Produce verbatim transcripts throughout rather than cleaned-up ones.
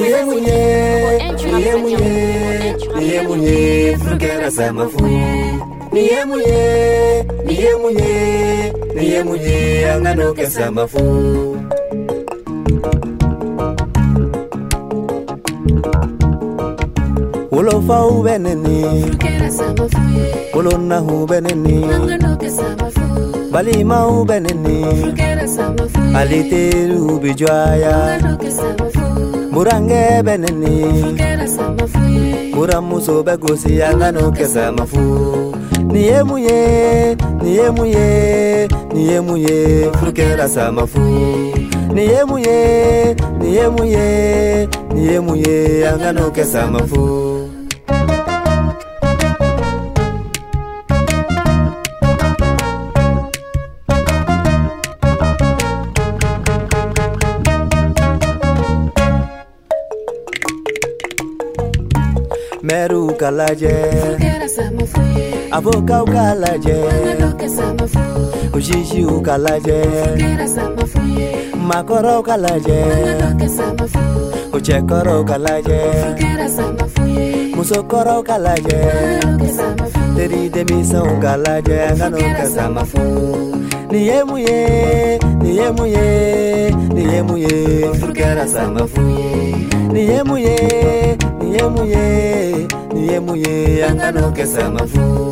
niye munye, niye munye, niye munye, frukera samafu. Niye munye, niye munye, niye munye, angano ke samafu. Ulo fa ubeneni, frukera samafu. Ulo na ubeneni, angano ke samafu. Balima ubeneni, frukera samafu. Aliteru bijwaya, angano ke samafu. Murange beneni, frukera samafu. Muramuso begosi angano ke samafu. Niye muye, niye muye, niye muye, frukera samafu. Niye muye, niye muye, niye muye, angano ke samafu. Meru kalaje, frukera samafu. Avoka ukalaje, angano ke samafu. Ujishi ukalaje, frukera samafu. Makoro ukalaje, angano ke samafu. Uchekoro ukalaje, frukera samafu. Musokoro ukalaje, angano ke samafu. Teri demisa ukalaje, angano ke samafu. Niye muye, niye muye, niye muye, frukera samafu. Niye muye, niye muye, niye muye, angano ke samafu.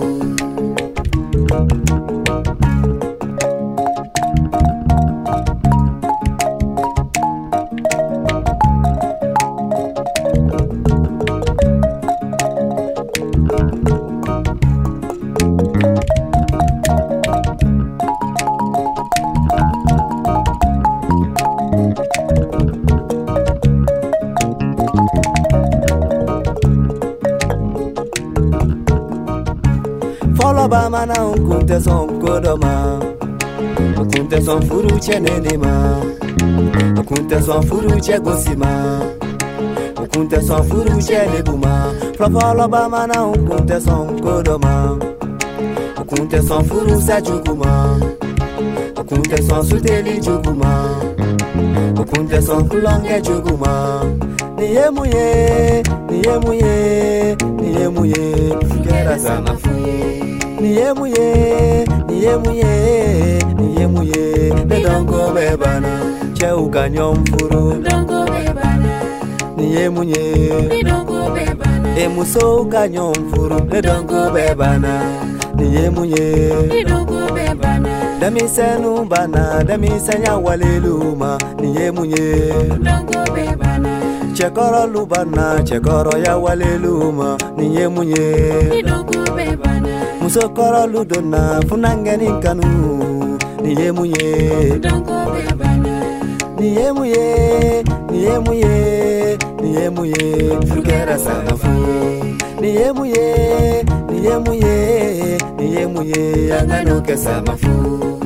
Follow by man and kunte son kodoma. Kunte son furu chenenema. Kunte son furu chegosima. Kunte son furu chenebuma. Follow by man and kunte son kodoma. Kunte son furu sajuguma. Kunte son suteli juguma. Kunte son kulonge juguma. Niye muye, niye muye, niye muye, frukera samafu. Niye muye, niye muye, niye muye, ne dongo bebana, che ukanyom furu, dongo bebana. Niye muye, ne dongo bebana, e muso ukanyom furu, ne dongo bebana. Niye muye, ne dongo bebana. Demi senu bana, demi senya waleluma, niye muye, dongo bebana. Chekoro lubana, chekoro ya waleluma, niye muye, ne dongo bebana. Musokoro ludona funangeni kanu niye muye dongo bebana. Niye muye, niye muye, niye muye, frukera samafu. Niye muye, niye muye, niye muye, angano ke samafu.